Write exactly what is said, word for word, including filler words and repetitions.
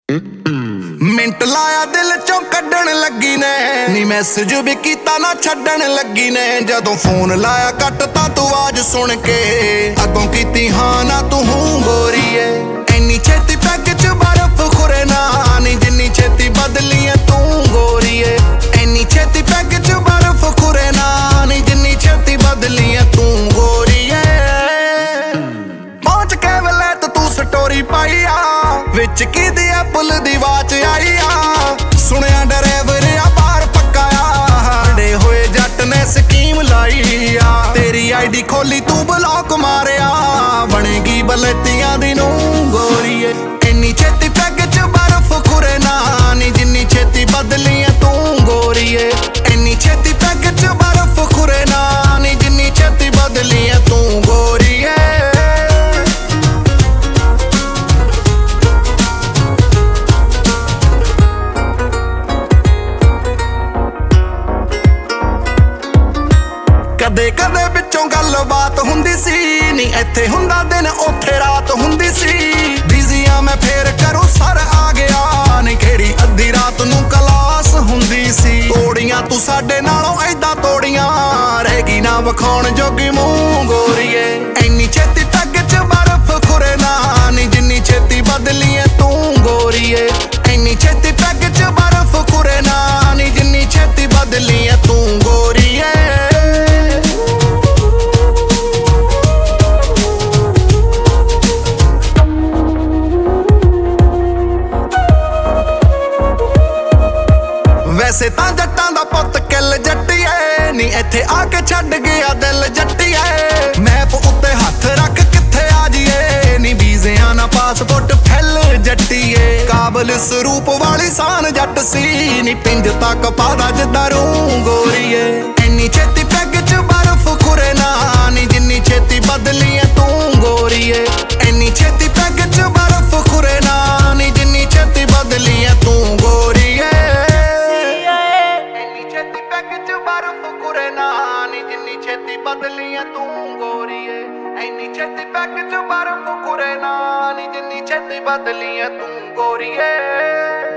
Minute ਲਾਇਆ ਦਿਲ ਚੋਂ ਕੱਢਣ ਲੱਗੀ ਨੇ ਨੀ ਮੈਸੇਜ ਵੀ ਕੀਤਾ ਨਾ ਛੱਡਣ ਲੱਗੀ ਨੇ ਜਦੋਂ ਫੋਨ ਲਾਇਆ ਕੱਟਤਾ ਤੂੰ ਆਵਾਜ਼ ਸੁਣ ਕੇ ਅੱਗੋਂ ਕੀਤੀ ਹਾਂ ਨਾ ਤੂੰ ਹੂੰ ਗੋਰੀਏ ਐਨੀ ਛੇਤੀ ਪੈਗ ਚ ਬਰਫ਼ ਖੁਰੇ ਨਾ ਨੀ ਜਿੰਨੀ ਛੇਤੀ ਬਦਲੀ ਐ ਤੂੰ ਗੋਰੀਏ ਐਨੀ ਛੇਤੀ ਪੈਗ ਚ ਬਰਫ਼ ਖੁਰੇ ਨਾ ਨੀ ਜਿੰਨੀ ਛੇਤੀ ਬਦਲੀ ਐ ਤੂੰ ਗੋਰੀਏ ਪਹੁੰਚ ਕੇ ਵੇਲੇ ਤੇ ਤੂੰ ਸਟੋਰੀ ਪਾਈ ਆ ਵਿੱਚ ਕਿਹਦੀ ਐਪਲ ਦੀ ਵਾਚ ਆਈ ਆ ਸੁਣਿਆ ਡਰਾਈਵਰ ਆ ਬਾਹਰ ਪੱਕਾ ਆ ਡੇ ਹੋਏ ਜੱਟ ਨੇ ਸਕੀਮ ਲਾਈ ਆ ਤੇਰੀ ਆਈਡੀ ਖੋਲੀ ਤੂੰ ਬਲੌਕ ਮਾਰਿਆ ਬਣੇਗੀ ਬਲਤੀਆਂ ਦੀ ਨੂੰ ਗੋਰੀਏ ਇੰਨੀ ਛੇਤੀ ਪੈਗ ਚ ਬਰਫ਼ ਖੁਰੇ ਨਾ ਨੀ ਜਿੰਨੀ ਛੇਤੀ ਬਦਲੀ ਐ ਤੂੰ ਗੋਰੀਏ ਇੰਨੀ ਛੇਤੀ ਪੈਗ ਚ ਬਰਫ਼ ਖੁਰੇ ਨਾ ਨੀ ਜਿੰਨੀ ਛੇਤੀ ਬਦਲੀ ਐ ਤੂੰ ਗੋਰੀਏ ਕਦੇ ਕਦੇ ਵਿੱਚੋਂ ਗੱਲਬਾਤ ਹੁੰਦੀ ਸੀ ਨੀ ਇੱਥੇ ਹੁੰਦਾ ਦਿਨ ਉੱਥੇ ਰਾਤ ਹੁੰਦੀ ਸੀ ਬਿਜ਼ੀ ਆ ਮੈਂ ਫੇਰ ਕਰੂੰ ਸਰ ਆ ਗਿਆ ਨੀ ਕਿਹੜੀ ਅੱਧੀ ਰਾਤ ਨੂੰ ਕਲਾਸ ਹੁੰਦੀ ਸੀ ਤੋੜੀਆਂ ਤੂੰ ਸਾਡੇ ਨਾਲੋਂ ਐਦਾਂ ਤੋੜੀਆਂ ਰਹਿ ਗਈ ਨਾ ਵਿਖਾਉਣ ਜੋਗੀ ਮੂੰਹ ਗੋਰੀਏ ਐਨੀ ਛੇਤੀ ਪੈਗ ਚ ਬਰਫ਼ ਖੁਰੇ ਨਾ ਨੀ ਜਿੰਨੀ ਛੇਤੀ ਬਦਲੀ ਐ ਤੂੰ ਗੋਰੀਏ ਐਨੀ ਛੇਤੀ ਪੈਗ ਚ ਬਰਫ਼ ਖੁਰੇ ਨਾ ਨੀ ਜਿੰਨੀ ਛੇਤੀ ਬਦਲੀ ਐ ਤੂੰ ਗੋਰੀਏ ਵੈਸੇ ਤਾਂ ਜੱਟਾਂ ਦਾ ਪੁੱਤ ਕਿੱਲ ਜੱਟੀਏ ਨੀ ਇੱਥੇ ਆ ਕੇ ਛੱਡ ਗਿਆ ਦਿਲ ਜੱਟੀਏ ਮੈਪ ਉੱਤੇ ਹੱਥ ਰੱਖ ਕਿੱਥੇ ਆ ਜੀਏ ਨੀ ਵੀਜ਼ਿਆਂ ਨਾ ਪਾਸਪੋਰਟ ਫੈਲ ਜੱਟੀਏ ਕਾਬਲ ਸਰੂਪ ਵਾਲੀ ਸਾਨ ਜੱਟ ਸੀ ਨੀ ਪਿੰਜ ਤੱਕ ਪਾਦਾ ਜਿੱਦਾਂ ਰੂੰ ਗੋਰੀਏ ਇੰਨੀ ਛੇਤੀ ਪੈਗ ਚ ਬਰਫ਼ ਖੁਰੇ ਨਾ ਨੀ ਜਿੰਨੀ ਛੇਤੀ ਬਦਲੀ ਐ ਤੂੰ ਗੋਰੀਏ ਇੰਨੀ ਛੇਤੀ ਪੈਗ ਚ ਬਰਫ਼ ਖੁਰੇ ਨਾ ਨੀ ਜਿੰਨੀ ਛੇਤੀ ਬਦਲੀ ਐ ਤੂੰ ਗੋਰੀਏ ਬਰਫ਼ ਖੁਰੇ ਨਾ ਨੀ ਜਿੰਨੀ ਛੇਤੀ ਬਦਲੀ ਐ ਤੂੰ ਗੋਰੀਏ ਐਨੀ ਛੇਤੀ ਪੈਗ ਚ ਬਰਫ਼ ਖੁਰੇ ਨਾ ਨੀ ਜਿੰਨੀ ਛੇਤੀ ਬਦਲੀ ਐ ਤੂੰ ਗੋਰੀਏ।